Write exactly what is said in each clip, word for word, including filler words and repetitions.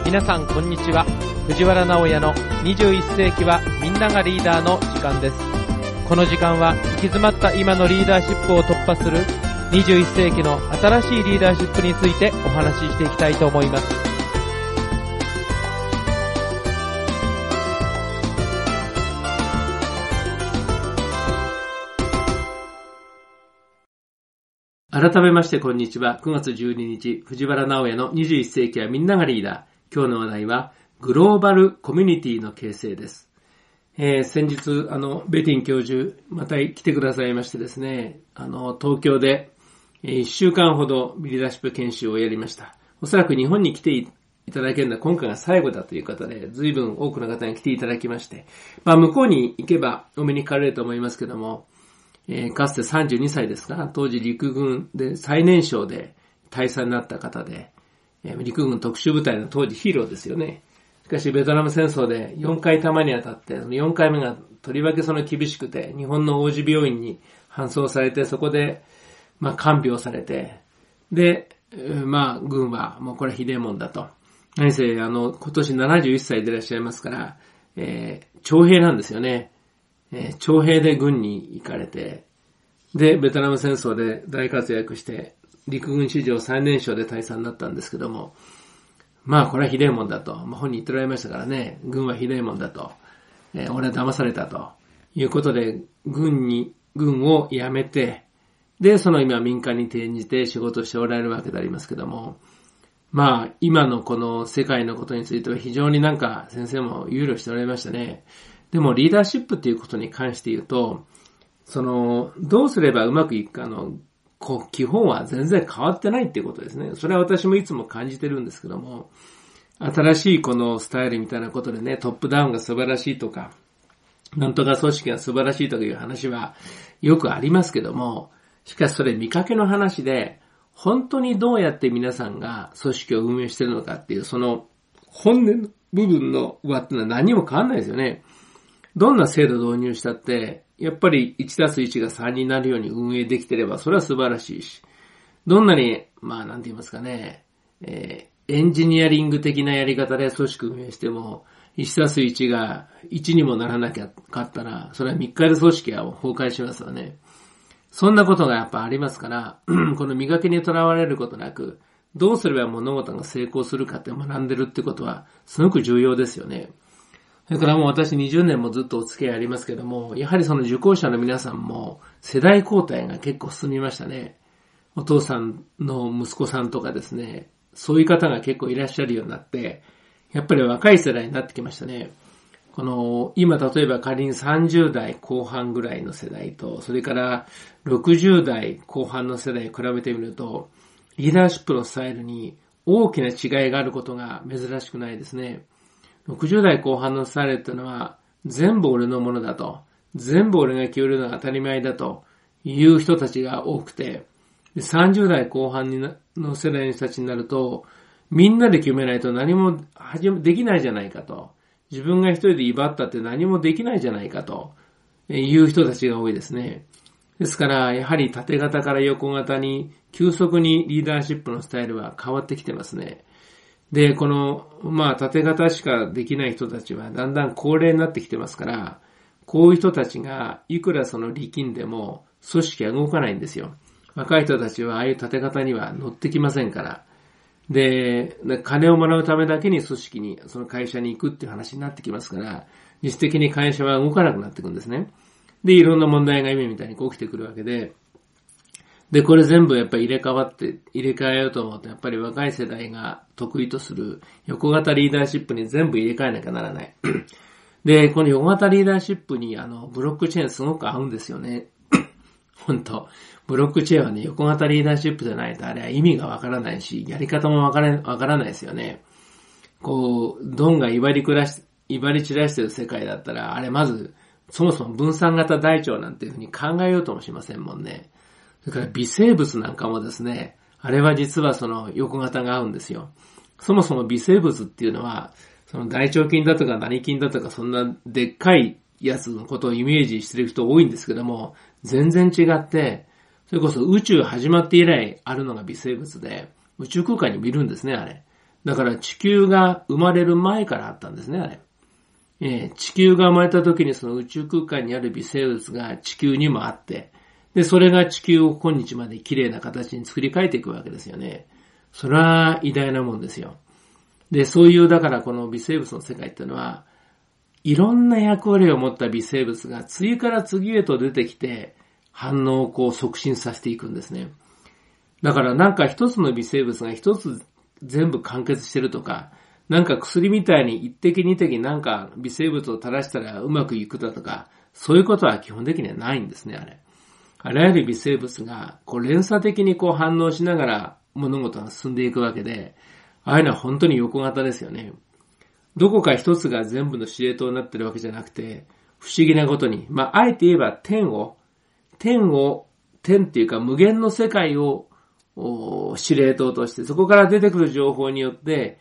皆さんこんにちは。藤原直也のにじゅういっ世紀はみんながリーダーの時間です。この時間は行き詰まった今のリーダーシップを突破するにじゅういっ世紀の新しいリーダーシップについてお話ししていきたいと思います。改めましてこんにちは。くがつじゅうににち、藤原直也のにじゅういっ世紀はみんながリーダー。今日の話題はグローバルコミュニティの形成です。えー、先日、あの、ベティン教授、また来てくださいましてですね、あの、東京で、えー、いっしゅうかんほどリーダーシップ研修をやりました。おそらく日本に来ていただけるのは今回が最後だという方で、随分多くの方に来ていただきまして、まあ、向こうに行けばお目にかかれると思いますけども、えー、かつてさんじゅうにさいですが、当時陸軍で最年少で大佐になった方で、えー、陸軍特殊部隊の当時ヒーローですよね。しかしベトナム戦争でよんかい弾に当たって、そのよんかいめがとりわけその厳しくて、日本の王子病院に搬送されて、そこで、まあ、看病されて、で、えー、まあ、軍はもうこれはひでえもんだと。何せ、あの、今年ななじゅういっさいでいらっしゃいますから、えー、徴兵なんですよね。えー、徴兵で軍に行かれて、で、ベトナム戦争で大活躍して、陸軍史上最年少で大佐になったんですけども、まあこれはひでえもんだと、まあ、本人言っておられましたからね、軍はひでえもんだと、えー、俺は騙されたということで、軍に、軍を辞めて、で、その今民間に転じて仕事しておられるわけでありますけども、まあ今のこの世界のことについては非常になんか先生も憂慮しておられましたね。でもリーダーシップっていうことに関して言うと、その、どうすればうまくいくかの、こう、基本は全然変わってないっていうことですね。それは私もいつも感じてるんですけども、新しいこのスタイルみたいなことでね、トップダウンが素晴らしいとか、なんとか組織が素晴らしいとかいう話はよくありますけども、しかしそれ見かけの話で、本当にどうやって皆さんが組織を運営してるのかっていう、その本音の部分の上っていうのは何も変わんないですよね。どんな制度導入したって、やっぱりいちたすいちがさんになるように運営できてれば、それは素晴らしいし、どんなに、まあなんて言いますかね、えー、エンジニアリング的なやり方で組織運営しても、いちたすいちがいちにもならなきゃかったら、それはみっかで組織は崩壊しますわね。そんなことがやっぱありますから、この磨きにとらわれることなく、どうすれば物事が成功するかって学んでるってことは、すごく重要ですよね。それからもう私にじゅうねんもずっとお付き合いありますけども、やはりその受講者の皆さんも世代交代が結構進みましたね。お父さんの息子さんとかですね、そういう方が結構いらっしゃるようになって、やっぱり若い世代になってきましたね。この、今例えば仮にさんじゅうだいこう半ぐらいの世代と、それからろくじゅうだいこう半の世代を比べてみると、リーダーシップのスタイルに大きな違いがあることが珍しくないですね。ろくじゅうだいこう半のスタイルっていうのは全部俺のものだと、全部俺が決めるのが当たり前だという人たちが多くて、さんじゅうだいこう半の世代の人たちになると、みんなで決めないと何もできないじゃないかと、自分が一人で威張ったって何もできないじゃないかという人たちが多いですね。ですからやはり縦型から横型に急速にリーダーシップのスタイルは変わってきてますね。で、この、まあ、縦型しかできない人たちはだんだん高齢になってきてますから、こういう人たちがいくらその力んでも組織は動かないんですよ。若い人たちはああいう縦型には乗ってきませんから。で、金をもらうためだけに組織に、その会社に行くっていう話になってきますから、実質的に会社は動かなくなっていくんですね。で、いろんな問題が今みたいに起きてくるわけで、で、これ全部やっぱり入れ替わって、入れ替えようと思うと、やっぱり若い世代が得意とする横型リーダーシップに全部入れ替えなきゃならない。で、この横型リーダーシップにあの、ブロックチェーンすごく合うんですよね。本当ブロックチェーンはね、横型リーダーシップじゃないとあれは意味がわからないし、やり方もわからわからないですよね。こう、ドンが威張りくらし、威張り散らしてる世界だったら、あれまず、そもそも分散型大腸なんていうふうに考えようともしませんもんね。それから微生物なんかもですね、あれは実はその横型が合うんですよ。そもそも微生物っていうのは、その大腸菌だとか何菌だとかそんなでっかいやつのことをイメージしてる人多いんですけども、全然違って、それこそ宇宙始まって以来あるのが微生物で、宇宙空間にもいるんですね、あれ。 だから地球が生まれる前からあったんですね、あれ。えー、地球が生まれた時にその宇宙空間にある微生物が地球にもあって、で、それが地球を今日まで綺麗な形に作り変えていくわけですよね。それは偉大なもんですよ。で、そういう、だからこの微生物の世界っていうのは、いろんな役割を持った微生物が次から次へと出てきて、反応をこう促進させていくんですね。だからなんか一つの微生物が一つ全部完結してるとか、なんか薬みたいに一滴二滴なんか微生物を垂らしたらうまくいくだとか、そういうことは基本的にはないんですね、あれ。あらゆる微生物がこう連鎖的にこう反応しながら物事が進んでいくわけで、ああいうのは本当に横型ですよね。どこか一つが全部の司令塔になってるわけじゃなくて、不思議なことに、まあ、あえて言えば天を、天を、天っていうか無限の世界を司令塔として、そこから出てくる情報によって、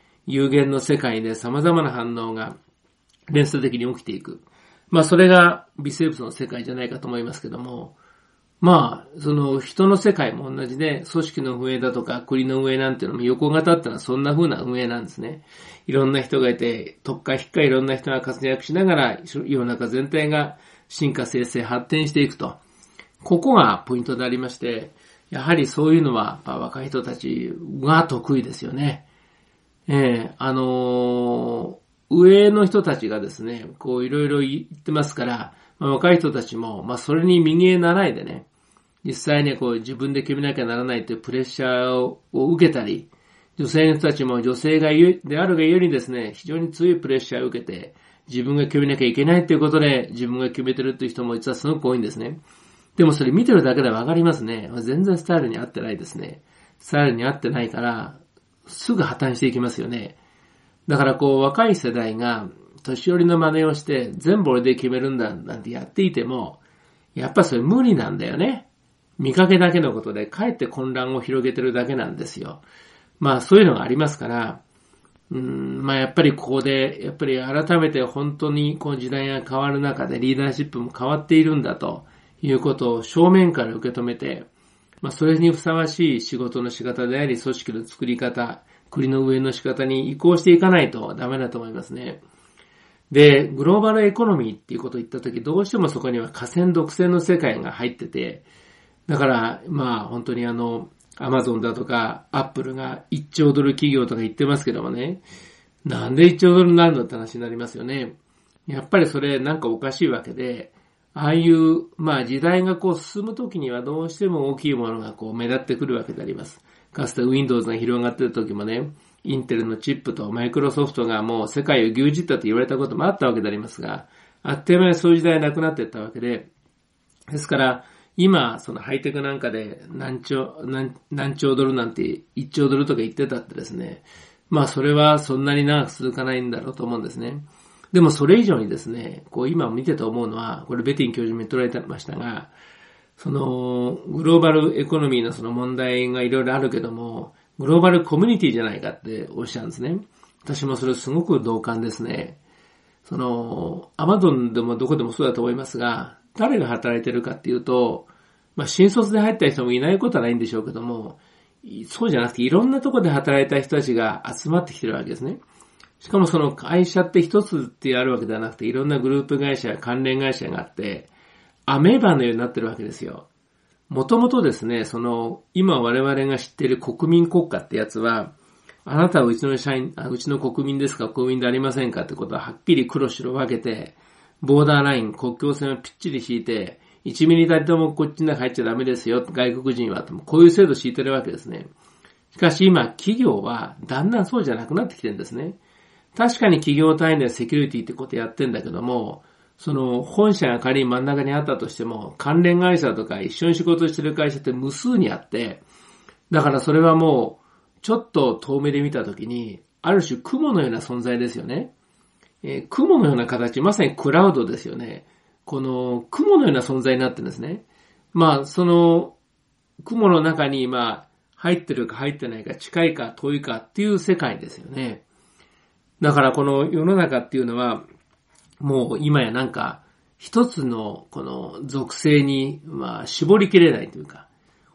有限の世界で様々な反応が連鎖的に起きていく。まあ、それが微生物の世界じゃないかと思いますけども、まあ、その人の世界も同じで、組織の運営だとか国の運営なんていうのも横型ってのはそんな風な運営なんですね。いろんな人がいて、特化引っかいろんな人が活躍しながら、世の中全体が進化生成発展していくと。ここがポイントでありまして、やはりそういうのは若い人たちが得意ですよね。ええー、あのー、上の人たちがですね、こういろいろ言ってますから、まあ、若い人たちも、まあそれに右へ習いでね、実際にこう自分で決めなきゃならないというプレッシャーを受けたり、女性の人たちも女性がであるがゆえにですね、非常に強いプレッシャーを受けて、自分が決めなきゃいけないということで、自分が決めてるという人も実はすごく多いんですね。でもそれ見てるだけでわかりますね。全然スタイルに合ってないですね。スタイルに合ってないから、すぐ破綻していきますよね。だからこう若い世代が年寄りの真似をして全部俺で決めるんだなんてやっていても、やっぱそれ無理なんだよね。見かけだけのことでかえって混乱を広げてるだけなんですよ。まあそういうのがありますから、うーん、まあやっぱりここで、やっぱり改めて本当にこう時代が変わる中でリーダーシップも変わっているんだということを正面から受け止めて、まあそれにふさわしい仕事の仕方であり、組織の作り方、国の運営の仕方に移行していかないとダメだと思いますね。で、グローバルエコノミーっていうことを言ったとき、どうしてもそこには寡占独占の世界が入ってて、だから、まあ本当にあの、アマゾンだとか、アップルがいっちょうドル企業とか言ってますけどもね、なんでいっちょうドルになるのって話になりますよね。やっぱりそれなんかおかしいわけで、ああいう、まあ時代がこう進むときにはどうしても大きいものがこう目立ってくるわけであります。かつて Windows が広がってる時もね、インテルのチップとマイクロソフトがもう世界を牛耳ったと言われたこともあったわけでありますが、あっという間にそういう時代はなくなっていったわけで、ですから、今、そのハイテクなんかで何兆、何、何兆ドルなんていっちょうドルとか言ってたってですね、まあそれはそんなに長く続かないんだろうと思うんですね。でもそれ以上にですね、こう今見てて思うのは、これベティン教授も言っておられましたが、そのグローバルエコノミーのその問題がいろいろあるけども、グローバルコミュニティじゃないかっておっしゃるんですね。私もそれすごく同感ですね。その、アマゾンでもどこでもそうだと思いますが、誰が働いてるかっていうと、まあ新卒で入った人もいないことはないんでしょうけども、そうじゃなくていろんなところで働いた人たちが集まってきてるわけですね。しかもその会社って一つってあるわけではなくて、いろんなグループ会社、関連会社があって、アメーバのようになってるわけですよ。もともとですね、その、今我々が知っている国民国家ってやつは、あなたはうちの社員、うちの国民ですか、国民でありませんかってことははっきり黒白分けて、ボーダーライン、国境線をぴっちり敷いて、いちミリたりともこっちの中入っちゃダメですよ、外国人は。こういう制度を敷いてるわけですね。しかし今、企業はだんだんそうじゃなくなってきてるんですね。確かに企業単位でセキュリティってことやってんだけども、その本社が仮に真ん中にあったとしても、関連会社とか一緒に仕事してる会社って無数にあって、だからそれはもう、ちょっと遠目で見たときに、ある種雲のような存在ですよね。えー、雲のような形、まさにクラウドですよね。この雲のような存在になってるんですね。まあ、その雲の中にまあ、入ってるか入ってないか、近いか遠いかっていう世界ですよね。だからこの世の中っていうのは、もう今やなんか、一つのこの属性にまあ絞りきれないというか、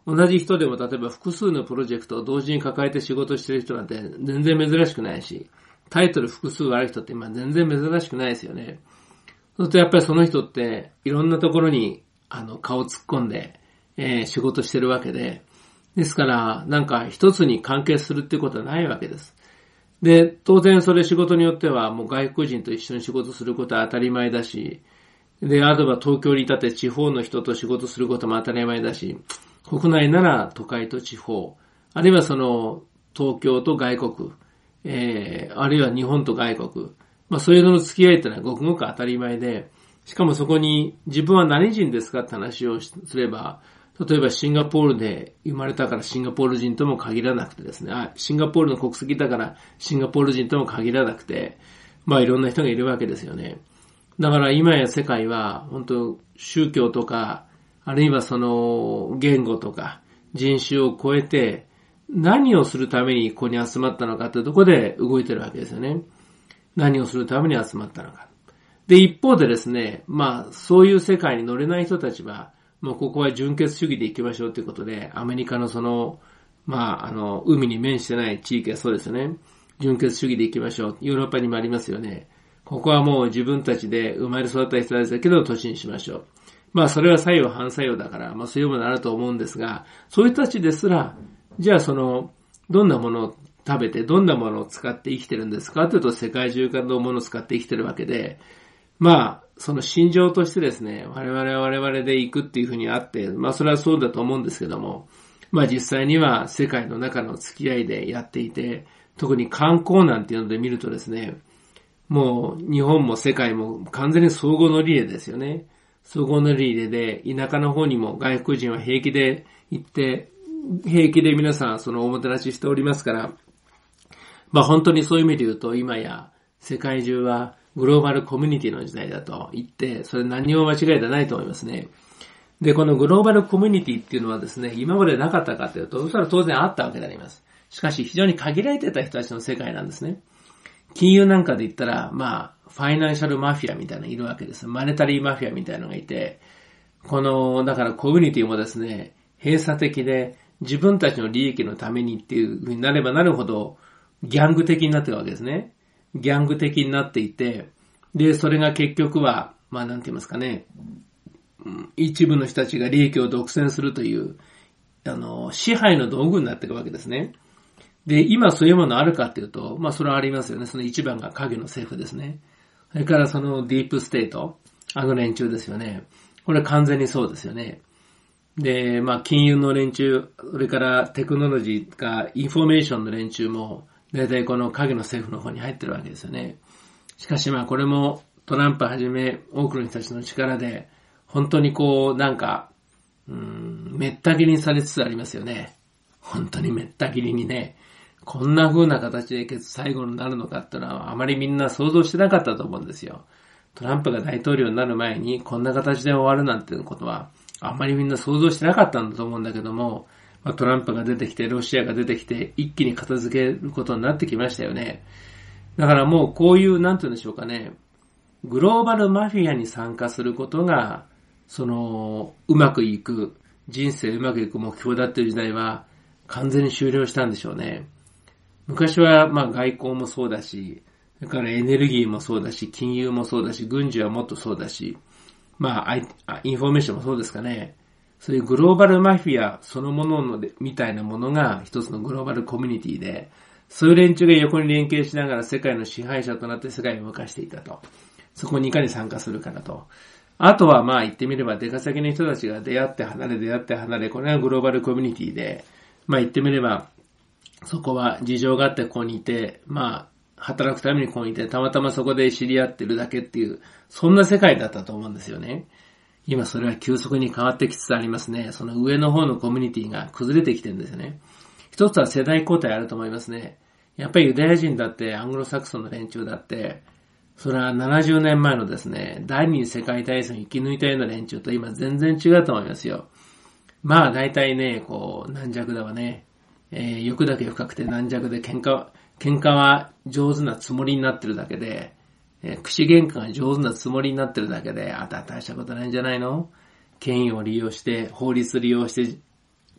同じ人でも例えば複数のプロジェクトを同時に抱えて仕事してる人なんて全然珍しくないし、タイトル複数ある人って今全然珍しくないですよね。そうするとやっぱりその人っていろんなところにあの顔突っ込んで、えー、仕事してるわけで、ですからなんか一つに関係するっていうことはないわけです。で、当然それ仕事によってはもう外国人と一緒に仕事することは当たり前だし、で、あとは東京にいたって地方の人と仕事することも当たり前だし、国内なら都会と地方、あるいはその東京と外国、えー、あるいは日本と外国、まあそういうのの付き合いってのはごくごく当たり前で、しかもそこに自分は何人ですかって話をすれば、例えばシンガポールで生まれたからシンガポール人とも限らなくてですね、あ、シンガポールの国籍だからシンガポール人とも限らなくて、まあいろんな人がいるわけですよね。だから今や世界は本当宗教とか、あるいはその言語とか人種を超えて何をするためにここに集まったのかというところで動いてるわけですよね。何をするために集まったのか。で、一方でですね、まあそういう世界に乗れない人たちは、もうここは純血主義で行きましょうということで、アメリカのその、まああの、海に面してない地域はそうですよね。純血主義で行きましょう。ヨーロッパにもありますよね。ここはもう自分たちで生まれ育った人たちだけど都市にしましょう。まあそれは作用反作用だから、まあそういうものあると思うんですが、そういう人たちですら、じゃあその、どんなものを食べて、どんなものを使って生きてるんですかというと、世界中からのものを使って生きてるわけで、まあ、その心情としてですね、我々は我々で行くっていうふうにあって、まあそれはそうだと思うんですけども、まあ実際には世界の中の付き合いでやっていて、特に観光なんていうので見るとですね、もう日本も世界も完全に総合のリレーですよね。総合のリレーで、田舎の方にも外国人は平気で行って、平気で皆さんそのおもてなししておりますから、まあ本当にそういう意味で言うと今や世界中はグローバルコミュニティの時代だと言って、それ何も間違いではないと思いますね。で、このグローバルコミュニティっていうのはですね、今までなかったかというと、それは当然あったわけであります。しかし非常に限られてた人たちの世界なんですね。金融なんかで言ったら、まあ、ファイナンシャルマフィアみたいなのがいるわけです。マネタリーマフィアみたいなのがいて、この、だからコミュニティもですね、閉鎖的で自分たちの利益のためにっていう風になればなるほど、ギャング的になってるわけですね。ギャング的になっていて、で、それが結局は、まあなんて言いますかね、一部の人たちが利益を独占するという、あの、支配の道具になっていくわけですね。で、今そういうものあるかっていうと、まあそれはありますよね。その一番が影の政府ですね。それからそのディープステート、あの連中ですよね。これ完全にそうですよね。で、まあ金融の連中、それからテクノロジーかインフォメーションの連中も、だいたいこの影の政府の方に入ってるわけですよね。しかしまあこれもトランプはじめ多くの人たちの力で、本当にこうなんか、うーん、めった切りにされつつありますよね。本当にめった切りにね。こんな風な形で最後になるのかっていうのはあまりみんな想像してなかったと思うんですよ。トランプが大統領になる前にこんな形で終わるなんていうことはあまりみんな想像してなかったんだと思うんだけども、まあ、トランプが出てきてロシアが出てきて一気に片付けることになってきましたよね。だからもうこういうなんていうんでしょうかね、グローバルマフィアに参加することがそのうまくいく人生うまくいく目標だっていう時代は完全に終了したんでしょうね。昔はまあ外交もそうだし、それからエネルギーもそうだし、金融もそうだし、軍事はもっとそうだし、まあインフォメーションもそうですかね。そういうグローバルマフィアそのもののでみたいなものが一つのグローバルコミュニティで、そういう連中が横に連携しながら世界の支配者となって世界を動かしていたと。そこにいかに参加するかだと。あとはまあ言ってみれば出稼ぎの人たちが出会って離れ出会って離れ、これがグローバルコミュニティで、まあ言ってみれば、そこは事情があってここにいて、まあ、働くためにここにいて、たまたまそこで知り合ってるだけっていう、そんな世界だったと思うんですよね。今それは急速に変わってきつつありますね。その上の方のコミュニティが崩れてきてるんですよね。一つは世代交代あると思いますね。やっぱりユダヤ人だってアングロサクソンの連中だって、それはななじゅうねんまえのですね、第二次世界大戦を生き抜いたような連中と今全然違うと思いますよ。まあ大体ね、こう、軟弱だわね。えー、欲だけ深くて軟弱で喧嘩、喧嘩は上手なつもりになってるだけで、えー、口喧嘩が上手なつもりになってるだけで、あた大したことないんじゃないの？権威を利用して、法律利用して、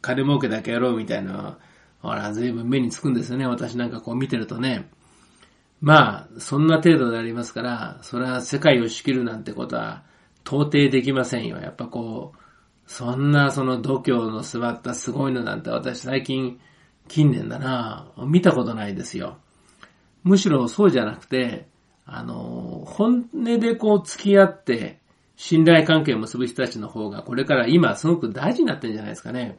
金儲けだけやろうみたいな、ほら、随分目につくんですよね。私なんかこう見てるとね。まあ、そんな程度でありますから、それは世界を仕切るなんてことは到底できませんよ。やっぱこう、そんなその度胸の座ったすごいのなんて私最近、近年だな、見たことないですよ。むしろそうじゃなくて、あの、本音でこう付き合って、信頼関係を結ぶ人たちの方が、これから今すごく大事になってるんじゃないですかね。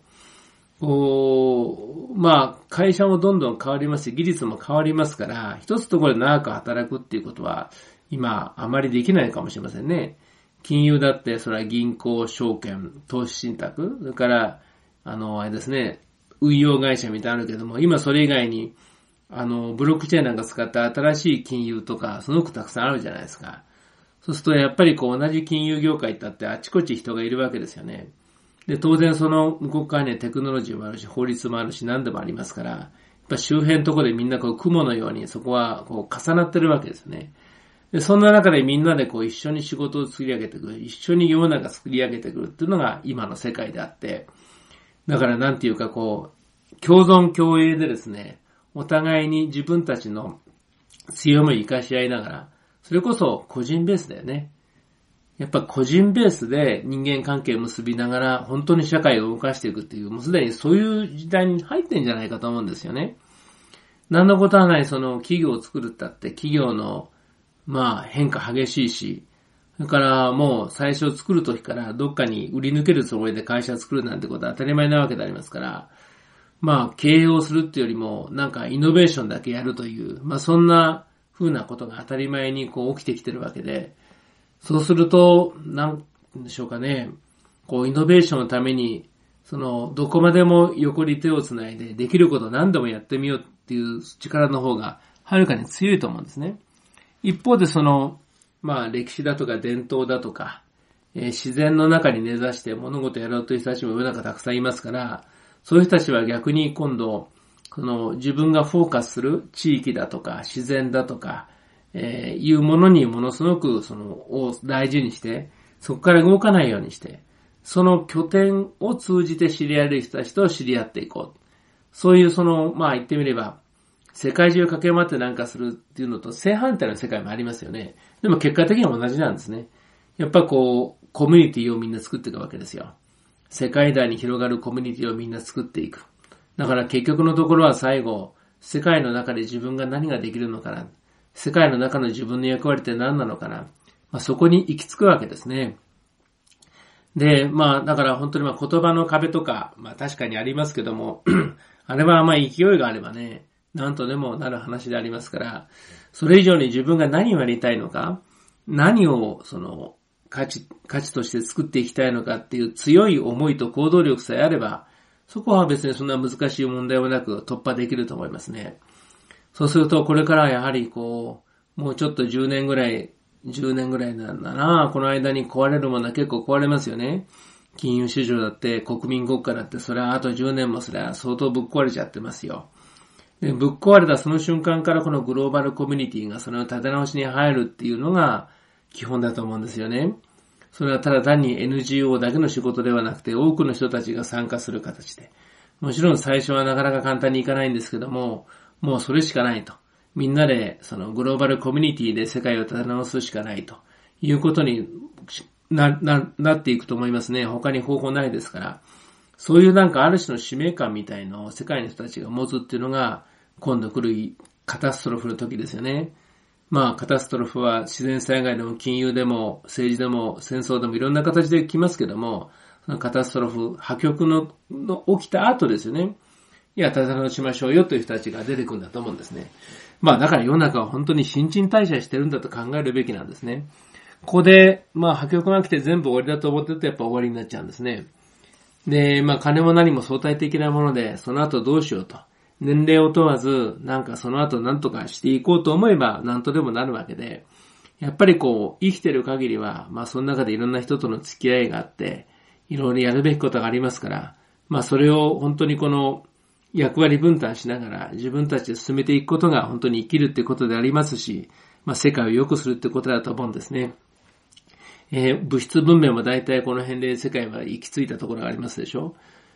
こう、まあ、会社もどんどん変わりますし、技術も変わりますから、一つところで長く働くっていうことは、今、あまりできないかもしれませんね。金融だって、それは銀行、証券、投資信託、それから、あの、あれですね、運用会社みたいなのあるけども、今それ以外に、あの、ブロックチェーンなんか使った新しい金融とか、すごくたくさんあるじゃないですか。そうすると、やっぱりこう、同じ金融業界だってあちこち人がいるわけですよね。で、当然その向こう側にはテクノロジーもあるし、法律もあるし、何でもありますから、やっぱ周辺のところでみんなこう、雲のようにそこはこう、重なってるわけですね。で、そんな中でみんなでこう、一緒に仕事を作り上げてくる、一緒に世の中作り上げてくるっていうのが今の世界であって、だからなんていうかこう、共存共栄でですね、お互いに自分たちの強みを生かし合いながら、それこそ個人ベースだよね。やっぱ個人ベースで人間関係を結びながら本当に社会を動かしていくっていう、もうすでにそういう時代に入ってんじゃないかと思うんですよね。何のことはないその企業を作るったって企業のまあ変化激しいし、それからもう最初作る時からどっかに売り抜けるつもりで会社を作るなんてことは当たり前なわけでありますから、まあ経営をするっていうよりもなんかイノベーションだけやるという、まあそんな風なことが当たり前にこう起きてきてるわけで、そうすると、なんでしょうかね、こう、イノベーションのために、その、どこまでも横に手をつないで、できること何でもやってみようっていう力の方が、はるかに強いと思うんですね。一方でその、まあ、歴史だとか伝統だとか、えー、自然の中に根ざして物事をやろうという人たちも世の中たくさんいますから、そういう人たちは逆に今度、その、自分がフォーカスする地域だとか、自然だとか、えー、いうものにものすごくそのを大事にして、そこから動かないようにして、その拠点を通じて知り合える人たちと知り合っていこう。そういうその、まあ言ってみれば、世界中を駆け回ってなんかするっていうのと正反対の世界もありますよね。でも結果的には同じなんですね。やっぱこう、コミュニティをみんな作っていくわけですよ。世界大に広がるコミュニティをみんな作っていく。だから結局のところは最後、世界の中で自分が何ができるのかな。世界の中の自分の役割って何なのかな。まあ、そこに行き着くわけですね。で、まあ、だから本当にまあ言葉の壁とか、まあ確かにありますけども、あれはまあ勢いがあればね、なんとでもなる話でありますから、それ以上に自分が何をやりたいのか、何をその価値、価値として作っていきたいのかっていう強い思いと行動力さえあれば、そこは別にそんな難しい問題もなく突破できると思いますね。そうすると、これからやはりこう、もうちょっとじゅうねんぐらい、じゅうねんぐらいなんだな、この間に壊れるものは結構壊れますよね。金融市場だって、国民国家だって、それはあとじゅうねんもそれは相当ぶっ壊れちゃってますよ。で、ぶっ壊れたその瞬間からこのグローバルコミュニティがそれを立て直しに入るっていうのが基本だと思うんですよね。それはただ単に エヌジーオー だけの仕事ではなくて、多くの人たちが参加する形で。もちろん最初はなかなか簡単にいかないんですけども、もうそれしかないと。みんなでそのグローバルコミュニティで世界を立て直すしかないということに な, な, なっていくと思いますね。他に方法ないですから。そういうなんかある種の使命感みたいのを世界の人たちが持つっていうのが今度来るカタストロフの時ですよね。まあカタストロフは自然災害でも金融でも政治でも戦争でもいろんな形で来ますけども、そのカタストロフ、破局のの起きた後ですよね。いや、立て直しましょうよという人たちが出てくるんだと思うんですね。まあだから世の中は本当に新陳代謝してるんだと考えるべきなんですね。ここで、まあ破局が来て全部終わりだと思ってるとやっぱ終わりになっちゃうんですね。で、まあ金も何も相対的なもので、その後どうしようと。年齢を問わず、なんかその後何とかしていこうと思えば何とでもなるわけで、やっぱりこう、生きてる限りは、まあその中でいろんな人との付き合いがあって、いろいろやるべきことがありますから、まあそれを本当にこの、役割分担しながら自分たちで進めていくことが本当に生きるってことでありますし、まあ世界を良くするってことだと思うんですね。えー、物質文明も大体この辺で世界は行き着いたところがありますでしょ。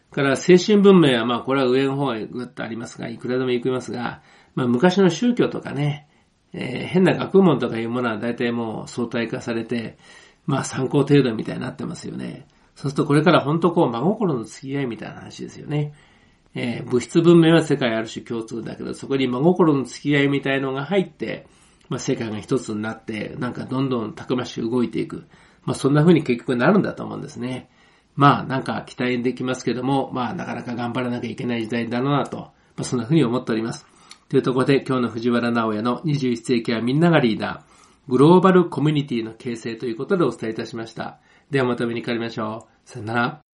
から精神文明はまあこれは上の方へぐっとありますが、いくらでも行きますが、まあ昔の宗教とかね、えー、変な学問とかいうものは大体もう相対化されて、まあ参考程度みたいになってますよね。そうするとこれから本当こう真心の付き合いみたいな話ですよね。えー、物質文明は世界ある種共通だけど、そこに真心の付き合いみたいのが入って、まあ世界が一つになって、なんかどんどんたくましく動いていく。まあそんな風に結局なるんだと思うんですね。まあなんか期待できますけども、まあなかなか頑張らなきゃいけない時代だなと、まあそんな風に思っております。というところで今日の藤原直也のにじゅういっせいきはみんながリーダー、グローバルコミュニティの形成ということでお伝えいたしました。ではまたお目にかかりましょう。さよなら。